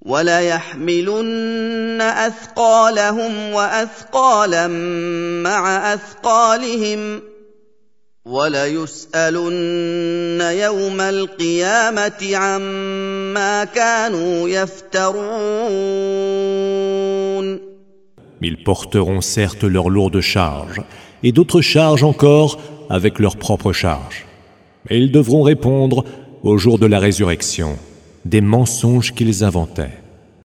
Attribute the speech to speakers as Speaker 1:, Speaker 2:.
Speaker 1: وَلَيَحْمِلُنَّ أَثْقَالَهُمْ وَأَثْقَالًا مَّعَ أَثْقَالِهِمْ وَلَيُسْأَلُنَّ يَوْمَ الْقِيَامَةِ عَمَّا كَانُوا يَفْتَرُونَ.
Speaker 2: Ils porteront certes leurs lourdes charges, et d'autres charges encore avec leurs propres charges. Mais ils devront répondre au jour de la résurrection des mensonges qu'ils inventaient.